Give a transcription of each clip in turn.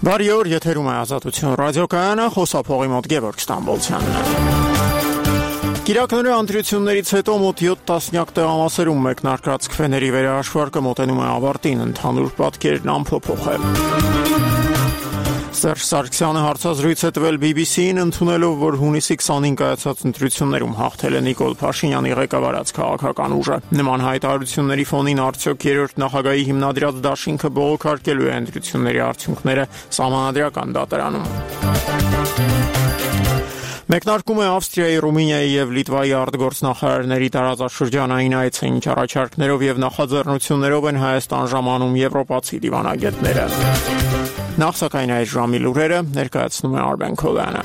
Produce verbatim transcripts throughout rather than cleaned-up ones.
Բարի օր, եթերում է Ազատություն ռադիոկայանը, խոսափողի մոտ Գևորգ Ստամբոլցյանն է։ Կիրակների ընտրություններից հետո մոտ յոթ տասնյակ տեղամասերում մեկնարկած քվեների վերահաշվարկը մոտենում է ավարտին, ընդհանուր պատկերն անփոփոխ է։ Սերժ Սարգսյանը հարցազրույց է տվել բի բի սի-ին, ընդունելով, որ հունիսի քսանին կայացած ընտրություններում հաղթել է Նիկոլ Փաշինյանի ղեկավարած քաղաքական ուժը։ Նման հայտարարությունների ֆոնին արդյոք երրորդ նախագահի հիմնադրած դաշինքը բողոքարկելու է ընտրությունների արդյունքները Սահմանադրական դատարանում։ Մեկնարկում է Ավստրիայի, Ռումինիայի եւ Լիտվայի արտգործնախարարների տարածաշրջանային այցը, ինչ առաջարկներով եւ նախաձեռնություններով են Հայաստան ժամանում եվրոպացի դիվանագետները։ Նախ սակայն այս ժամի լուրերը ներկայացնում է Արբեն Քոլյանը։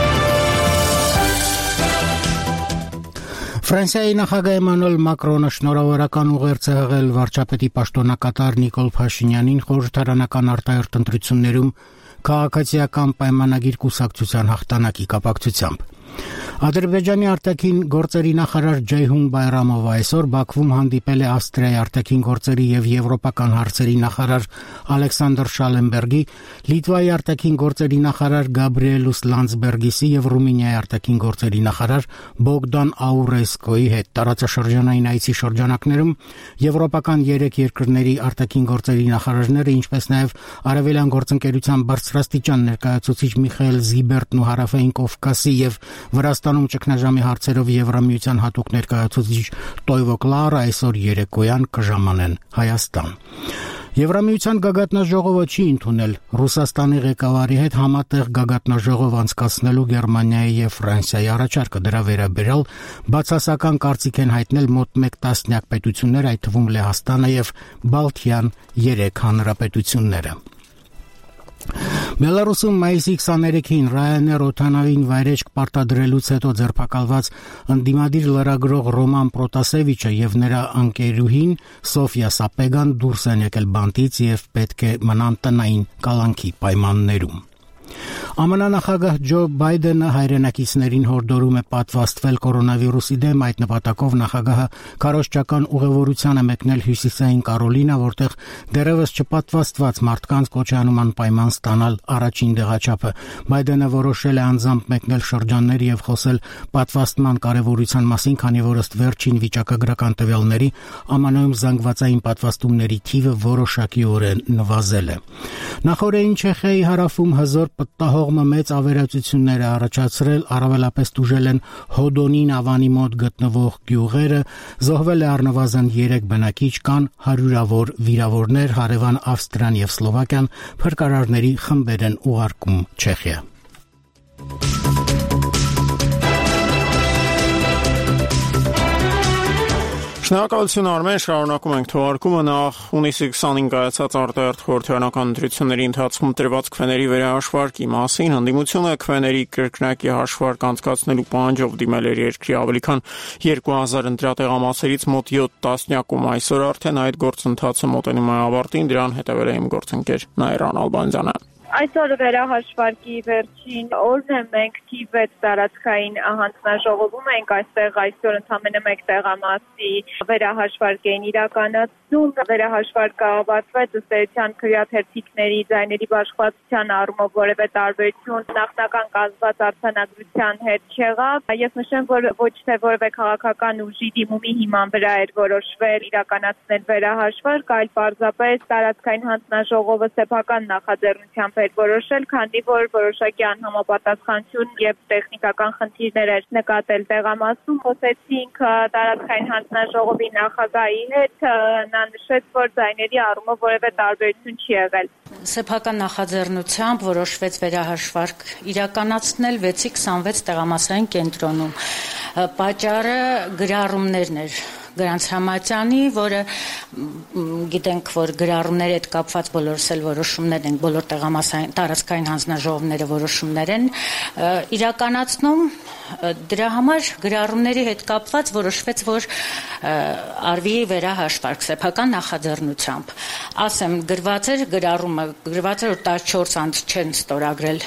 Ֆրանսիայի նախագահ Էմանուել Մակրոնը շնորհավորական ուղերձ է հղել վարչապետի պաշտոնակատար Նիկոլ Փաշինյանին խորհրդարանական արտահերթ ընտրություններում քաղաքացիական պայմանագիր կուսակցության հաղթանակի կապակցությամբ։ Ադրբեջանի արտաքին գործերի նախարար Ջեյհուն Բայրամովը այսօր Բաքվում հանդիպել է Ավստրիայի արտաքին գործերի եւ եվրոպական հարցերի նախարար Ալեքսանդր Շալենբերգի, Լիտվայի արտաքին գործերի նախարար Գաբրիելուս Լանdsբերգիսի եւ Ռումինիայի արտաքին գործերի նախարար Բոգդան Աուրեսկոյի հետ տարածաշրջանային այցի շրջանակներում եվրոպական երեք երկրների արտաքին գործերի նախարարները, ինչպես նաեւ Արևելյան գործընկերության բարձրաստիճան ներկայացուցիչ Միխայել Զիբերտն ու Հարավային Կովկասի եւ Վրաստանում ճգնաժամի հարցերով Եվրամիության հատուկ ներկայացուցիչ Տոյվո Կլարը այսօր երեկոյան կժամանեն Հայաստան։ Եվրամիության գագաթնաժողովը չի ընդունել Ռուսաստանի ղեկավարի հետ համատեղ գագաթնաժողով անցկացնելու Գերմանիայի եւ Ֆրանսիայի առաջարկը։ Դրա վերաբերյալ բացասական կարծիք են հայտնել մոտ մեկ տասնյակ պետություններ, այդ թվում Լեհաստանը եւ Բալթյան երեք հանրապետությունները։ Բելարուսում մայիսի քսաներեքին Ryanair օդանավին վայրեջք պարտադրելուց հետո ձերբակալված ընդդիմադիր լրագրող Ռոման Պրոտասևիչը եւ նրա ընկերուհին Սոֆիա Սապեգան դուրս են եկել բանտից եւ պետք է մնան տնային կալանքի պայմաններում։ ԱՄՆ նախագահ Ջո Բայդենը հայրենակիցներին հորդորում է պատվաստվել կորոնավիրուսի դեմ, այդ նպատակով նախագահը քարոզչական ուղևորության է մեկնել Հյուսիսային Կարոլինա, որտեղ դեռևս չպատվաստված մարդկանց կոչ է անում անպայման ստանալ առաջին դեղաչափը։ Բայդենը որոշել է անձամբ մեկնել շրջաններ եւ խոսել պատվաստման կարեւորության մասին, քանի որ ըստ վերջին վիճակագրական տվյալների ԱՄՆ-ում զանգվածային պատվաստումների թիվը որոշակիորեն նվազել է։ Նախորդին Չեխիայի հարավում հզոր պտտահողմը մեծ ավերածություններ է առաջացրել, առավելապես տուժել են Հոդոնին ավանի մոտ գտնվող գյուղերը, զոհվել է առնվազն երեք բնակիչ, կան հարյուրավոր վիրավորներ, հարևան Ավստրիան եւ Սլովակիան փրկարարների խմբեր են ուղարկում Չեխիա։ Շնորհակալություն Արմեն, շարունակում ենք թողարկումը։ Նախ հունիսի քսանին կայացած արտահերթ խորհրդարանական ընտրությունների ընթացքում տրված քվեների վերահաշվարկի մասին հանդիմությունը քվեների կրկնակի հաշվարկ անցկացնելու պահանջով դիմել էր երկրի ավելի քան երկու հազար ընտրատեղամասերից մոտ յոթ տասնյակում։ Այսօր արդեն այդ գործընթացը մոտենում է ավարտին, դրան հետևել է իմ գործընկեր Նաիրան Ալբանյանը։ Այսօր վերահաշվարկի վերջին օրն է, մենք թիվ վեց տարածքային հանձնաժողովում ենք, այստեղ այսօր ընդամենը մեկ տեղամասի վերահաշվարկ էին իրականացնում, վերահաշվարկը ավարտվեց, ըստ էության քվեաթերթիկների ձայների բաշխվածության առումով որևէ տարբերություն նախնական կազմված արձանագրության հետ չեղավ։ Ես նշեմ, որ ոչ թե որևէ քաղաքական ուժի դիմումի հիման վրա էր որոշվել իրականացնել վերահաշվարկ, այլ պարզապես տարածքային հանձնաժողովը սեփական նախաձեռնությամբ էր որոշել, քանի որ որոշակի անհամապատասխանություն եւ տեխնիկական խնդիրներ էր նկատել տեղամասում։ Խոսեցինք տարածքային հանձնաժողովի նախագահի հետ, նա նշեց, որ ձայների առումով որևէ տարբերություն չի եղել։ Սեփական նախաձեռնությամբ որոշվեց վերահաշվարկ իրականացնել վեցի քսանվեց տեղամասային կենտրոնում։ Պատճառը գրառումներն էր Գրանց Համատյանի, որը գիտենք, որ գրառումների հետ կապված բոլորս էլ որոշումներ են, բոլոր տեղամասային տարածքային հանձնաժողովները որոշումներ են իրականացնում, դրա համար գրառումների հետ կապված որոշվեց, որ արվի վերահաշվարկ սեփական նախաձեռնությամբ։ Ասեմ, գրված էր գրառումը, գրված էր, որ տասնչորս անձ չեն ստորագրել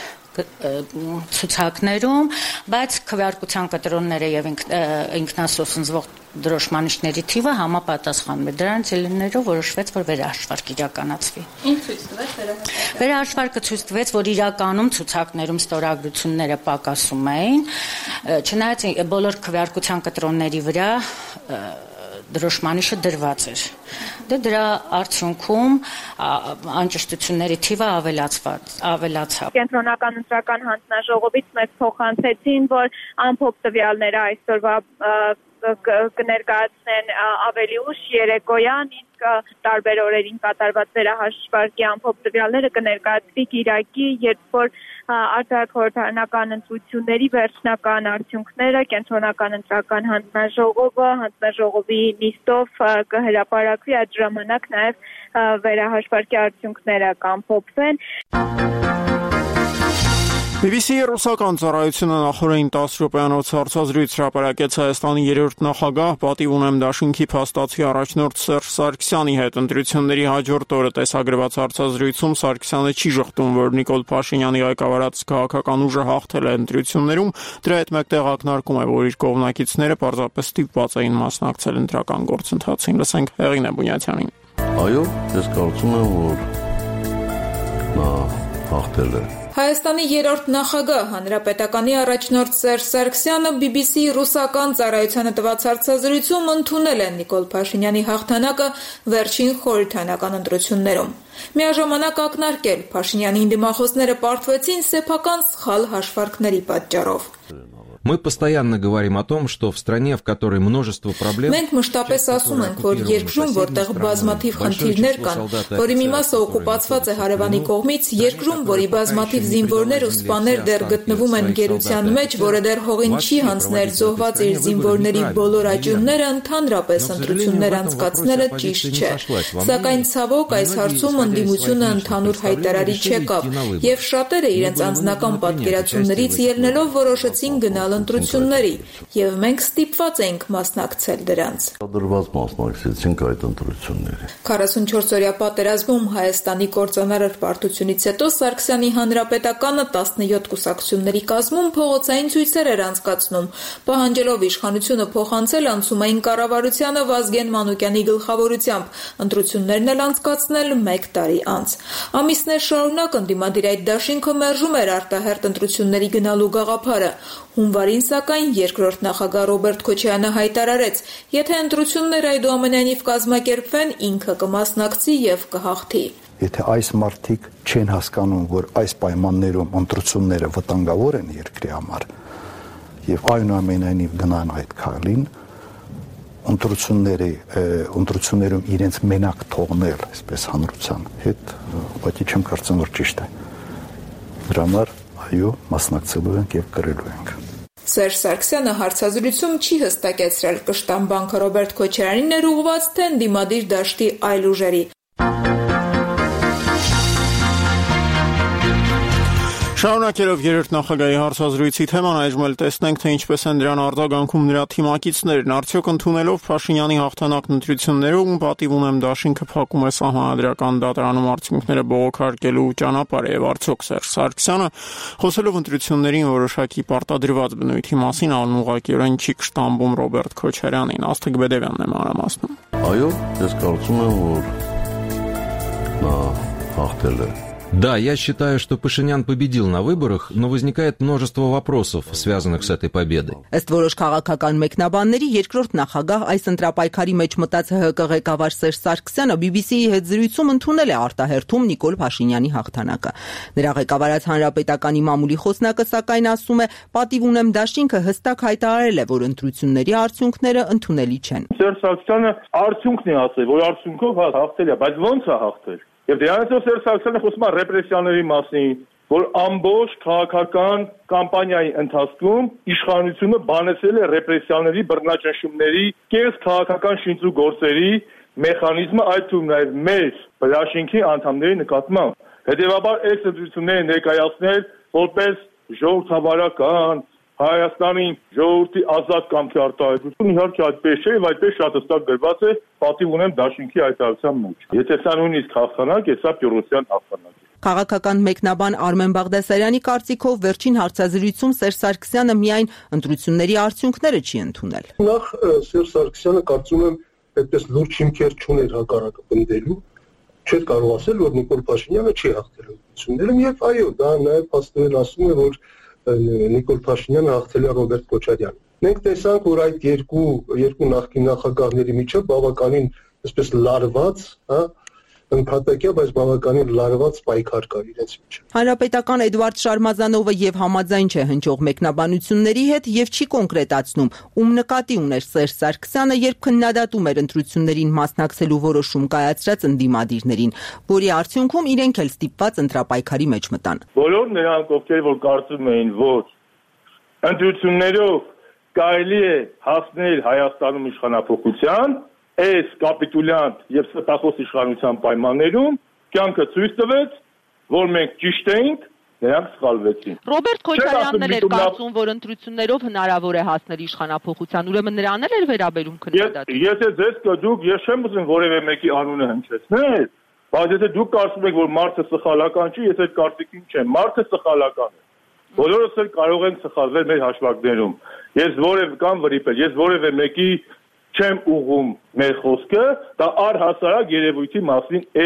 ցուցակներում, բայց քվեարկության կտրոնները եւ ինքնասոսնձվող դրոշմանիշների թիվը համապատասխանում է։ Դրանց ելնելով որոշվեց, որ վերահաշվարկ իրականացվի։ Ինչ ցույց տվեց վերահաշվարկը։ Վերահաշվարկը ցույց տվեց, որ իրականում ցուցակներում ստորագրությունները պակասում էին, չնայած բոլոր քվեարկության կտրոնների վրա դրոշմանիշը դրված էր։ Դե դրա արդյունքում անճշտությունների թիվը ավելացված ավելացավ։ Կենտրոնական ընտրական հանձնաժողովից մեզ փոխանցեցին, որ ամփոփ տվյալները այսօրվա կներկայացնեն ավելի ուշ երեկոյան, իսկ տարբեր օրերին կատարված վերահաշվարկի ամփոփ տվյալները կներկայացվի Կիրակի, երբ որ արտահայտ խորհրդարանական ընտրությունների վերջնական արդյունքները կենտրոնական ընտրական հանձնաժողովը հանձնաժողովի նիստով կհրապարակվի, այդ ժամանակ նաև վերահաշվարկի արդյունքները կամփոփվեն։ բի բի սի ռուսական ծառայությունը նախորդին տասը րոպեանոց հարցազրույց հրապարակեց Հայաստանի երրորդ նախագահ, պատիվ ունեմ Դաշինքի փաստացի առաջնորդ Սերժ Սարգսյանի հետ։ Ընտրությունների հաջորդ օրը տեսագրված հարցազրույցում Սարգսյանը չի ժխտում, որ Նիկոլ Փաշինյանի ղեկավարած քաղաքական ուժը հաղթել է ընտրություններում, դրա հետ մեկտեղ ակնարկում է, որ իր կողմնակիցները պարզապես ստիպված էին մասնակցել ընտրական գործընթացին։ Լսենք Հեղինե Բունյաթյանին։ Այո, ես կարծում եմ, որ նա հաղթել է։ Հայաստանի երրորդ նախագահ հանրապետականի առաջնորդ Սերժ Սարգսյանը բի բի սի ռուսական ծառայությանը տված հարցազրույցում ընդունել է Նիկոլ Փաշինյանի հաղթանակը վերջին խորհրդարանական ընտրություններում։ Միաժամանակ ակնարկել Փաշինյանին դիմախոսները պարտվեցին սեփական սխալ հաշվարկների պատճառով։ Мы постоянно говорим о том, что в стране, в которой множество проблем... Մենք մշտապես ասում ենք, որ երկրում, որտեղ բազմաթիվ խնդիրներ կան, որի մի մասը օկուպացված է հարևանի կողմից, երկրում, որի բազմաթիվ զինվորներ ու սպաներ դեռ գտնվում են գերության մեջ, որը դեռ հողին չի հանձնել զոհված իր զինվորների բոլոր աճյունները, ընդհանրապես ընտրություններ անցկացնելը ճիշտ չէ։ Սակայն ցավոք այս հարցում ընդդիմությունը ընդհանուր հայտարարի չեկավ, եւ շատերը իրենց անձնական պատկերացումներից ելնելով որոշեցին գնալ ընտրությունների, եւ մենք ստիպված ենք մասնակցել դրանց։ Դրված մասնակցեցինք այդ ընտրությունների։ քառասունչորս-օրյա պատերազմում Հայաստանի կործանարար պարտությունից հետո Սարգսյանի հանրապետականը տասնյոթ կուսակցությունների կազմում փողոցային ցույցեր էր անցկացնում, պահանջելով իշխանությունը փոխանցել անցումային կառավարությանը Վազգեն Մանուկյանի գլխավորությամբ, ընտրություններն էլ անցկացնել մեկ տարի անց։ Ամիսներ շարունակ ընդդիմադիր այդ դաշինքը մերժում էր արտահերթ ընտրությունների գնալու գաղափարը։ Հունվարին սակայն երկրորդ նախագահ Ռոբերտ Քոչարյանը հայտարարեց, եթե ընտրությունները այդուամենայնիվ կազմակերպվեն, ինքը կմասնակցի եւ կհաղթի։ Եթե այս մարդիկ չեն հասկանում, որ այս պայմաններում ընտրությունները վտանգավոր են երկրի համար եւ այնուամենայնիվ գնան այդ քայլին, ընտրությունների ընտրություններում իրենց մենակ թողնել, այսպես հանրության հետ, բայց չեմ կարծում, որ ճիշտ է։ Դրա համար այո, մասնակցելու ենք եւ կրելու ենք։ Սերժ Սարգսյանը հարցազրույցում չի հստակեցրել կշտան բանկը Ռոբերտ Քոչարյանին էր ուղղված, թե ընդդիմադիր դաշտի այլ ուժերի։ Շարունակելով երրորդ նախագահի հարցազրույցի թեման, այժմ էլ տեսնենք, թե ինչպես են դրան արձագանքում նրա թիմակիցներն։ Արդյոք ընդունելով Փաշինյանի հաղթանակն ընտրություններում, պատիվ ունեմ Դաշինքը փակում է սահմանադրական դատարանում արդյունքները բողոքարկելու ճանապարհը, եւ արդյոք Սերժ Սարգսյանը, խոսելով ընտրություններին որոշակի պարտադրված բնույթի մասին, անուղղակիորեն չի կշտամբում Ռոբերտ Քոչարյանին։ Աստղիկ Բեդևյանն է մանրամասնում։ Այո, ես կարծում եմ, որ նա հաղթել է։ Да, я считаю, что Пашинян победил на выборах, но возникает множество вопросов, связанных с этой победой. Ըստ որոշ քաղաքական մեկնաբանների, երկրորդ նախագահ այս ընտրապայքարի մեջ մտած ՀՀԿ ղեկավար Սերժ Սարգսյանը բի բի սի-ի հետ զրույցում ընդունել է արտահերթում Նիկոլ Փաշինյանի հաղթանակը։ Նրա ղեկավարած հանրապետականի մամուլի խոսնակը սակայն ասում է, պատիվ ունեմ Դաշինքը հստակ հայտարարել է, որ ընտրությունների արդյունքները ընդունելի չեն։ Սերժ Սարգսյանը արդյունքն է ասել, որ արդյունքով հաղթել է, բայց ո՞նց է հաղթել։ Եվ դրանից Սերժ Սարգսյանը խոսում է ռեպրեսիաների մասին, որ ամբողջ քաղաքական կամպանիայի ընթացքում իշխանությունը բանեցել է ռեպրեսիաների, բռնաճնշումների, կես քաղաքական շինծու գործերի մեխանիզմը, այդ թվում նաև մեր Դաշինքի անդամների նկատմամբ։ Հետևաբար այս ընտրությունները ներկայացնել որպես ժողովրդավարական Հայաստանի ժողովրդի ազատ կամքի արտահայտություն, իհարկե այդպես չէ, եւ այդպես շատ հստակ գրված է պատիվ ունեմ Դաշինքի հայտարարության մեջ։ Եթե սա նույնիսկ հաղթանակ է, սա Պյուրոսյան հաղթանակ է։ Քաղաքական մեկնաբան Արմեն Բաղդասարյանի կարծիքով վերջին հարցազրույցում Սերժ Սարգսյանը միայն ընտրությունների արդյունքները չի ընդունել։ Նախ Սերժ Սարգսյանը կարծում եմ այդպես լուրջ հիմքեր չուներ հակառակը պնդելու, չէր կարող ասել, որ Նիկոլ Փաշինյանը չի հաղթել ընտրություններում, եւ այո, դա նաեւ փաստորեն ասում է, որ Նիկոլ Փաշինյանը հաղթել է Ռոբերտ Քոչարյանին։ Մենք տեսանք, որ այդ երկու երկու նախկին նախագահների միջև բավականին այսպես լարված, հա, ընդհատակյա, բայց բավականին լարված պայքար կար իրենց միջև։ Հանրապետական Էդվարդ Շարմազանովը եւ համաձայն չէ հնչող մեկնաբանությունների հետ եւ չի կոնկրետացնում, ում նկատի ուներ Սերժ Սարգսյանը, երբ քննադատում էր ընտրություններին մասնակցելու որոշում կայացրած ընդդիմադիրներին, որի արդյունքում իրենք էլ ստիպված ընտրապայքարի մեջ մտան։ Բոլոր նրանք, ովքեր որ կարծում էին, որ ընտրություններով կարելի է հասնել Հայաստանում իշխանափոխության, այս կապիտուլյանտ եւ ստախոս իշխանության պայմաններում կյանքը ցույց տվեց, որ մենք ճիշտ էինք, նրանք սխալվեցին։ Ռոբերտ Քոչարյանն էլ էր կարծում, որ ընտրություններով հնարավոր է հասնել իշխանափոխության, ուրեմն նրան էլ էր վերաբերում քննադատը։ Եթե ձեզ կդուք, ես չեմ ուզում որևէ մեկի անունը հնչեցնել, բայց եթե դուք կարծում եք, որ մարդը սխալական չի, ես այդ կարծիքին չեմ, մարդը սխալական է։ Բոլորս էլ կարող ենք սխալվել մեր հաշվարկներում։ Ես որևէ կամ վրիպել, ես որևէ մեկի չեմ ուղում մեր խոսքը, դա առհասարակ երևույթի մասին է։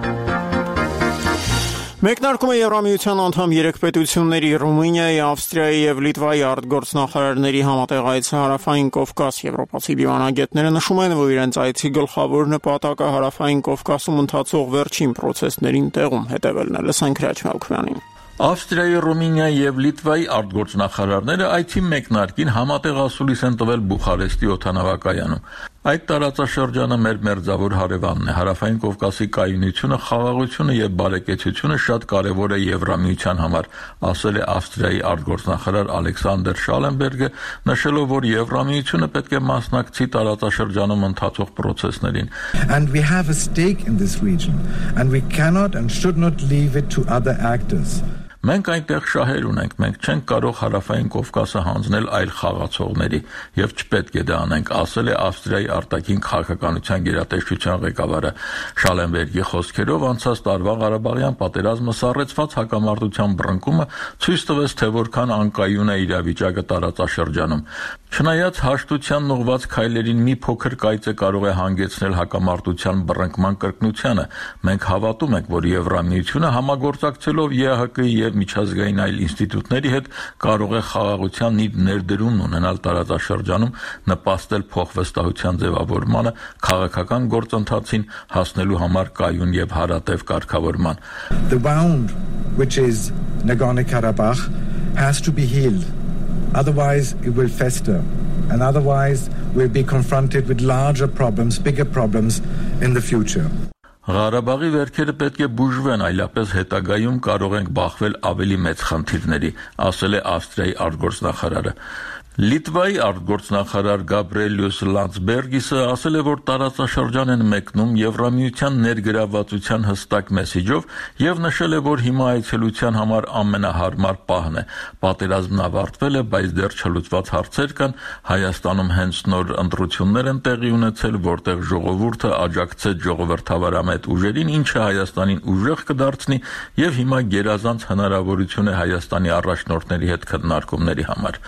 Մեկնարկում է Եվրամիության անդամ երեք պետությունների Ռումինիայի, Ավստրիայի եւ Լիտվայի արտգործնախարարների համատեղ այցը Հարավային Կովկաս։ Եվրոպացի դիվանագետները նշում են, որ իրենց այցի գլխավոր նպատակը Հարավային Կովկասում ընթացող վերջին պրոցեսներին տեղում հետևելն է։ Լսենք Հրաչ Մալքոյանին։ Ավստրիայի, Ռումինիայի եւ Լիտվայի արտգործնախարարները այցի մեկնարկին համատեղ ասուլիս են տվել Բուխարեստի օդանավակայանում։ Այդ տարածաշրջանը մեր մերձավոր հարևանն է։ Հարավային Կովկասի կայունությունը, խաղաղությունը եւ բարեկեցությունը շատ կարեւոր է Եվրամիության համար, ասել է Ավստրիայի արտգործնախարար Ալեքսանդր Շալենբերգը, նշելով, որ Եվրամիությունը պետք է մասնակցի տարածաշրջանում ընթացող պրոցեսներին։ And we have a stake in this region and we cannot and should not leave it to other actors. Մենք այնտեղ շահեր ունենք, մենք չենք կարող Հարավային Կովկասը հանձնել այլ խաղացողների եւ չպետք է դա անենք, ասել է Ավստրիայի արտաքին քաղաքականության գերատեսչության ղեկավարը։ Շալենբերգի խոսքերով անցած տարվա Ղարաբաղյան պատերազմը սառեցված հակամարտության բռնկումը ցույց տվեց, թե որքան անկայուն է իրավիճակը տարածաշրջանում։ Չնայած հաշտությանն ուղղված քայլերին մի փոքր կայծը կարող է հանգեցնել հակամարտության բռնկման կրկնությանը, մենք հավատում ենք, որ Եվրամիությունը համագործակցելով ԵԱՀԿ-ի եւ միջազգային այլ ինստիտուտների հետ կարող է խաղաղության իր ներդրումն ունենալ տարածաշրջանում, նպաստել փոխվստահության ձևավորմանը, քաղաքական գործընթացին հասնելու համար կայուն եւ հարատև կարգավորման։ The wound, which is Nagorno-Karabakh, has to be healed. Otherwise it will fester, and otherwise we'll be confronted with larger problems, bigger problems in the future. Ղարաբաղի վերքերը պետք է բուժվեն, այլապես հետագայում կարող ենք բախվել ավելի մեծ խնդիրների, ասել է Ավստրիայի արտգործնախարարը։ Լիտվայի արտգործնախարար Գաբրիելյուս Լանցբերգիսը ասել է, որ տարածաշրջան են մեկնում Եվրամիության ներգրավվածության հստակ մեսիջով եւ նշել է, որ հիմա այցելության համար ամենահարմար պահն է։ Պատերազմն ավարտվել է, բայց դեռ չլուծված հարցեր կան։ Հայաստանում հենց նոր ընտրություններ են տեղի ունեցել, որտեղ ժողովուրդը աջակցեց ժողովրդավարամետ ուժերին, ինչը Հայաստանին ուժեղ կդարձնի եւ հիմա գերազանց հնարավորություն է Հայաստանի առաջնորդների հետ քննարկումների համար։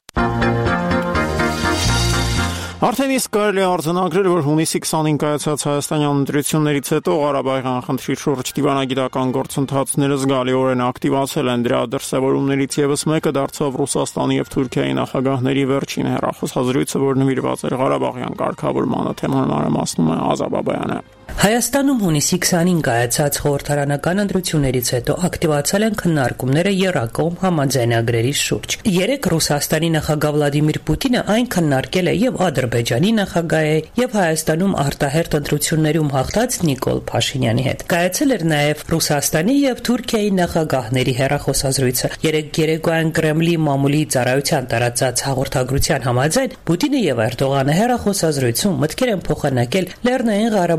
Արդեն իսկ կարելի է արձանագրել, որ հունիսի քսանին կայացած հայաստանյան ընտրություններից հետո Ղարաբաղյան խնդրի շուրջ դիվանագիտական գործընթացները զգալիորեն ակտիվացել են։ Դրա դրսևորումներից ևս մեկը դարձավ Ռուսաստանի եւ Թուրքիայի նախագահների վերջին հեռախոսազրույցը, որ նվիրված էր Ղարաբաղյան կարգավորմանը, թեման մանրամասնում է Ազատ Բաբայանը։ Հայաստանում հունիսի քսանին կայացած խորհրդարանական ընտրություններից հետո ակտիվացել են քննարկումները եռակողմ համաձայնագրերի շուրջ։ Երեք Ռուսաստանի նախագահ Վլադիմիր Պուտինը այն քննարկել է եւ Ադրբեջանի նախագահի եւ Հայաստանում արտահերթ ընտրություններում հաղթած Նիկոլ Փաշինյանի հետ։ Կայացել էր նաեւ Ռուսաստանի եւ Թուրքիայի նախագահների հեռախոսազրույցը։ Երեք երեկոյան Կրեմլի մամուլի ծառայության տարածած հաղորդագրության համաձայն Պուտինը եւ Էրդողանը հեռախոսազրույցում մտքեր են փոխանակել Լեռնային Ղարաբաղում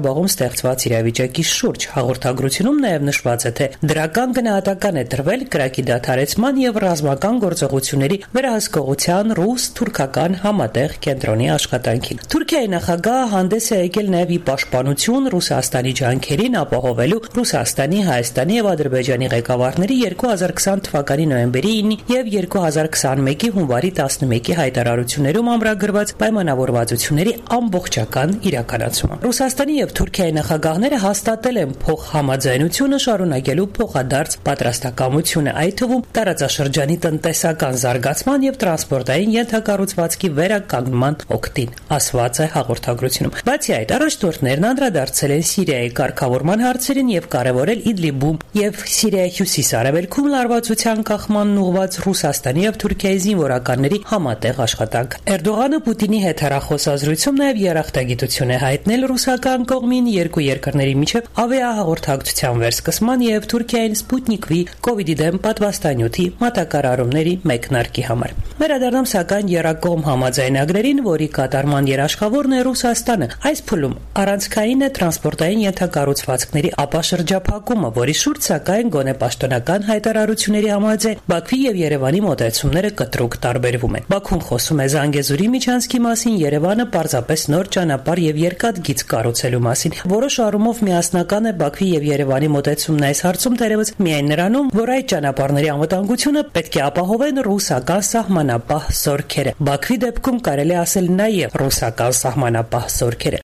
ստեղծված իրավիճակի շուրջ։ Հաղորդագրությունում նաև նշված է, թե դրական գնահատական է տրվել կրակի դադարեցման եւ ռազմական գործողությունների վերահսկողության ռուս-թուրքական համատեղ կենտրոնի աշխատանքին։ Թուրքիայի նախագահը հանդես է եկել նաև ի պաշտպանություն Ռուսաստանի ջանքերին ապահովելու Ռուսաստանի, Հայաստանի եւ Ադրբեջանի ղեկավարների երկու հազար քսան թվականի նոյեմբերի ինը եւ երկու հազար քսանմեկի հունվարի տասնմեկի հայտարարություններում ամրագրված պայմանավորվածությունների ամբողջական իրականացումը։ Ռուսաստանի եւ Թուրքիայի նախագահները հաստատել են փոխհամաձայնությունը շարունակելու փոխադարձ պատրաստակամությունը, այդ թվում տարածաշրջանի տնտեսական զարգացման եւ տրանսպորտային ենթակառուցվածքի վերականգնման օգտին, ասված է հաղորդագրությունում։ Բացի այդ, առաջնորդներն անդրադարձել են Սիրիայի կարգավորման հարցերին եւ կարեւորել Իդլիբում եւ Սիրիայի հյուսիս-արևելքում լարվածության կանխմանն ուղղված Ռուսաստանի եւ Թուրքիայի զինվորականների համատեղ աշխատանք։ Էրդողանը Պուտինի հետ հեռախոսազրույցում նաեւ երախտագիտություն է հայտնել ռուսական կողմին երկու երկրների միջև ավիահաղորդակցության վերսկսման եւ Թուրքիային Սպուտնիկ V կոവിഡ്ի դեմ պատվաստանյութի մատակարարումների մեկնարկի համար։ Վերադառնամ սակայն երակողմ համաձայնագրերին, որի կատարման երաշխավորն է Ռուսաստանը։ Այս փուլում առանցքային է տրանսպորտային ենթակառուցվածքների ապաշրջափակումը, որի շուրջ սակայն գոնե պաշտոնական հայտարարությունների համաձայն Բաքվի եւ Երևանի մոտեցումները կտրուկ տարբերվում են։ Բաքուն խոսում է Զանգեզուրի միջանցքի մասին, Երևանը պարզապես նոր ճանապարհ եւ երկաթգիծ կառուցելու մասին։ Որոշ առումով միասնական է Բաքվի եւ Երևանի մոտեցումն այս հարցում, թերևս միայն նրանում, որ այդ ճանապարհների անվտանգությունը պետք է ապահովեն ռուսական սահմանապահ զորքերը։ Բաքվի դեպքում կարելի ասել նաեւ ռուսական սահմանապահ զորքերը։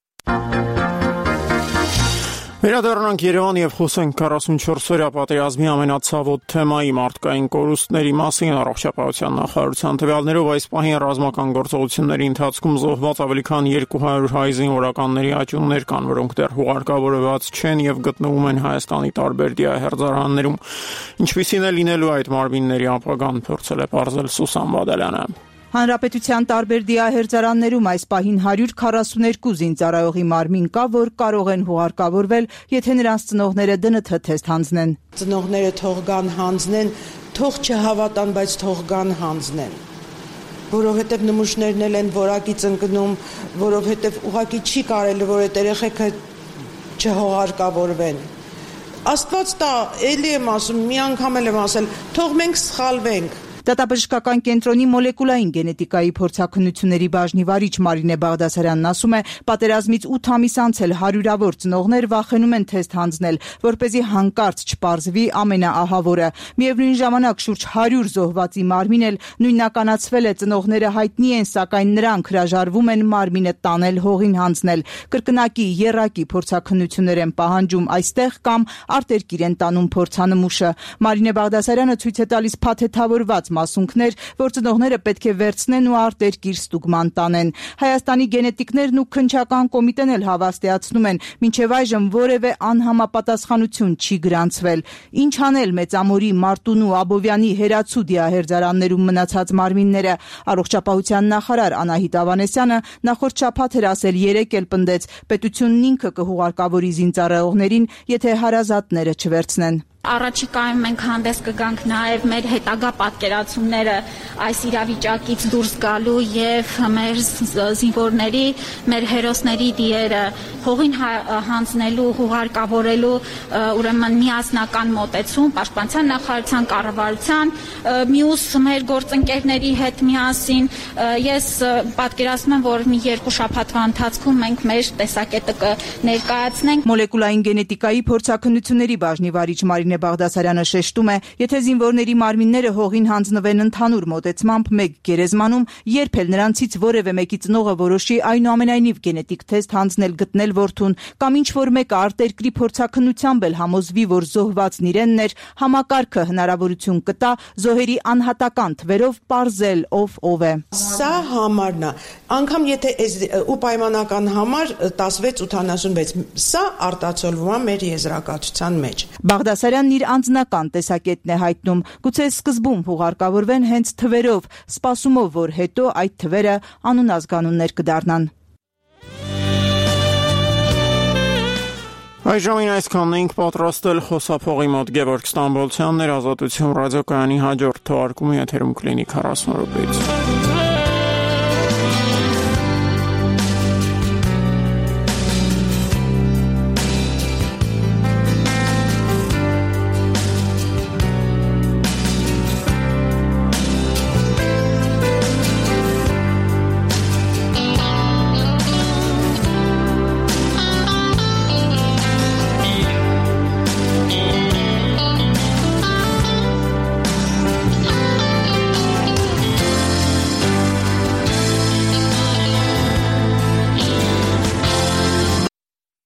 Վերադառնանք Երևան եւ խոսենք քառասունչորս-օրյա պատերազմի ամենացավոտ թեմայի մարդկային կորուստների մասին։ Առողջապահության նախարարության տվյալներով այս պահին ռազմական գործողությունների ընթացքում զոհված ավելի քան երկու հարյուր հայ զինվորականների աճյուններ կան, որոնք դեռ հուղարկավորված չեն եւ գտնվում են Հայաստանի տարբեր դիահերձարաններում։ Ինչպիսին է լինելու այդ մարմինների ապագան, փորձել է պարզել Սուսան Բադալյանը։ Հանրապետության տարբեր դիահերձարաններում այս պահին հարյուր քառասուներկու զինծառայողի մարմին կա, որ կարող են հուղարկավորվել, եթե նրանց ծնողները դն թ թեստ հանձնեն։ Ծնողները թող գան հանձնեն, թող չհավատան, բայց թող գան հանձնեն։ Որովհետև նմուշներն էլ են որակից ընկնում, որովհետև ուղղակի չի կարելի, որ այդ երեխեքը չհուղարկավորվեն։ Աստված տա, էլի եմ ասում, մի անգամ էլ եմ ասել, թող մենք սխալվենք։ Դատաբժշկական կենտրոնի մոլեկուլային գենետիկայի փորձաքննությունների բաժնի վարիչ Մարինե Բաղդասարյանն ասում է, պատերազմից ութ ամիս անց էլ հարյուրավոր ծնողներ վախենում են թեստ հանձնել, որպեսզի հանկարծ չպարզվի ամենաահավորը։ Միևնույն ժամանակ շուրջ հարյուր զոհվածի մարմին էլ նույնականացվել է, ծնողները հայտնի են, սակայն նրանք հրաժարվում են մարմինը տանել հողին հանձնել։ Կրկնակի եռակի փորձաքննություններ են պահանջում այստեղ կամ արտերկիր են տանում փորձանմուշը։ Մարինե Բաղդասարյանը ցույց է տալիս փաթեթավորված մասունքներ, որ ծնողները պետք է վերցնեն ու արտերկիր ստուգման տանեն։ Հայաստանի գենետիկներն ու քննչական կոմիտեն էլ հավաստիացնում են, մինչև այժմ որևէ անհամապատասխանություն չի գրանցվել։ Ինչ անել Մեծամորի, Մարտունու, Աբովյանի, Հերացու դիահերձարաններում մնացած մարմինները։ Առողջապահության նախարար Անահիտ Ավանեսյանը նախորդ շաբաթ էր ասել, երեկ էլ պնդեց, պետությունն ինքը կհուղարկավորի զինծառայողներին, եթե հարազատները չվերցնեն։ Առաջիկայում մենք հանդես կգանք նաև մեր հետագա պատկերացումները այս իրավիճակից դուրս գալու եւ մեր զինվորների, մեր հերոսների դիերը հողին հանձնելու, հուղարկավորելու ուրեմն միասնական մոտեցում պաշտպանության նախարարության կառավարության, մյուս մեր գործընկերների հետ միասին ես պատկերացնում եմ, որ մի երկու շաբաթվա ընթացքում մենք մեր տեսակետը կներկայացնենք։ Մոլեկուլային գենետիկայի փորձաքննությունների բաժնի վարիչ Մարինե Բաղդասարյանը շեշտում է, եթե զինվորների մարմինները հողին հանձնվեն ընդհանուր մոտեցմամբ մեկ գերեզմանում, երբ էլ նրանցից որևէ մեկի ծնողը որոշի այնուամենայնիվ գենետիկ թեստ հանձնել գտնել որդուն, կամ ինչ որ մեկը արտերկրի փորձաքննությամբ էլ համոզվի, որ զոհվածն իրենն էր, համակարգը հնարավորություն կտա զոհերի անհատական թվերով պարզել ով ով է։ Սա համարն է, անգամ եթե ու պայմանական համար տասնվեց ութանասունվեց, սա արտացոլվում է մեր եզրակացության մեջ։ Բաղդասարյանն իր անձնական տեսակետն է հայտնում, գուցե սկզբում հուղարկավորվեն հենց թվերով, սպասումով, որ հետո այդ թվերը անուն-ազգանուններ կդառնան։ Այժմին այսքանն էինք պատրաստել խոսափողի մոտ Գևորգ Ստամբոլցյանն էր, Ազատություն ռադիոկայանի հաջորդ թողարկումը եթերում կլինի քառասուն րոպեից։